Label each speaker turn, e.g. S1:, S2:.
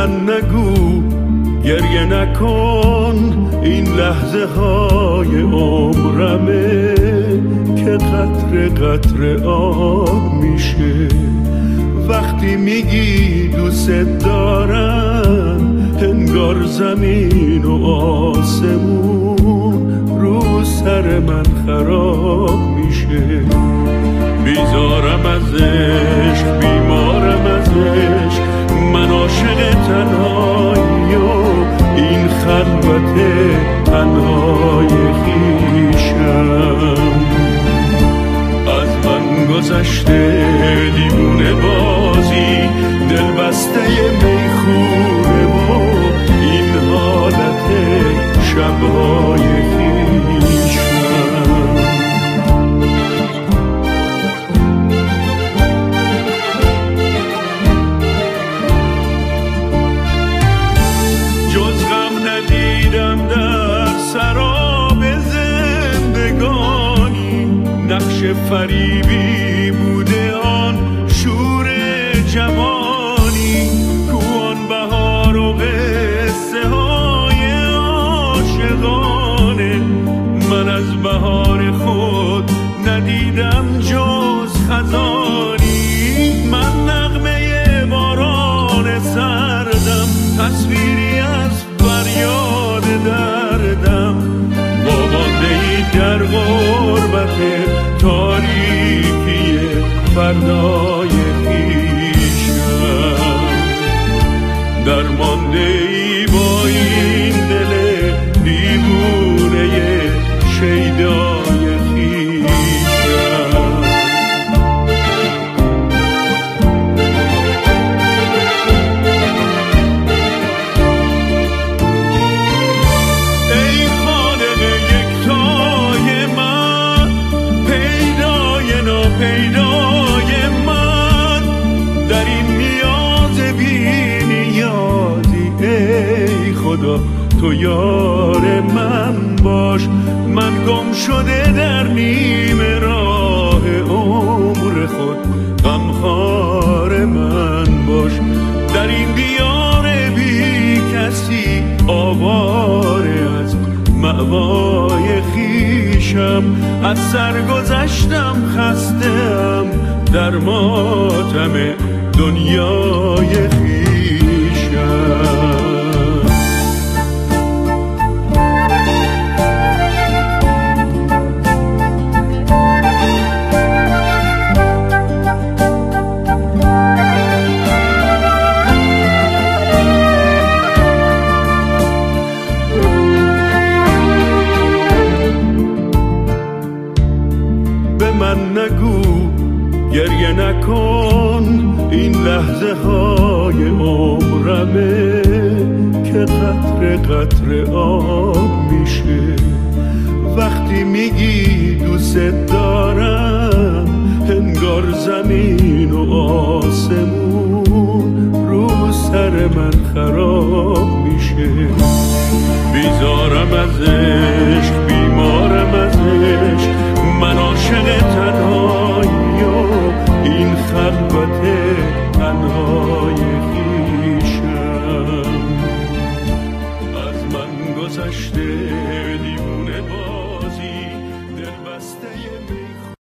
S1: من نگو گریه نکن، این لحظه های عمرمه که قطره قطره آب میشه. وقتی میگی دوست دارم انگار زمین و آسمون رو سر من خراب میشه. بیزارم از عشق، بیمارم از عشق، من عاشق تنهایی و این خلوت تنهای خویشم. از من گذشته دیوونه بازی، دل بسته میخونه و این حالت شبهای خویشم. جز غم ندیدم در سراب زندگانی، نقش فریبی بوده آن شور جوانی، کوان بهار و قصه های عاشقانه. من از بهار خود ندیدم جز خزانی، من نغمه باران سردم، تصویری از فریاد دردم، وامانده ای در غربت تاریکی فردای خویشم. درمانده ای با این دل دیوونه شیدای خویشم. ای خالق یکتای من، پیدای ناپیدای من، در این نیاز بی نیازی ای خدا تو یار من باش. من گم شده در نیمه راه عمر خود، غمخوار من باش. در این دیار بی کسی آواره از مأوای خویشم، از سر گذشتم خسته‌ام در ماتم دنیای خویشم. من نگو گریه نکن، این لحظه های عمرمه که قطره قطره آب میشه. وقتی میگی دوست دارم انگار زمین و آسمون رو سر من خراب میشه. بیزارم از عشق، بیمارم از عشق، من عاشق تنهایی و این خلوت تنهای خویشم. از من گذشته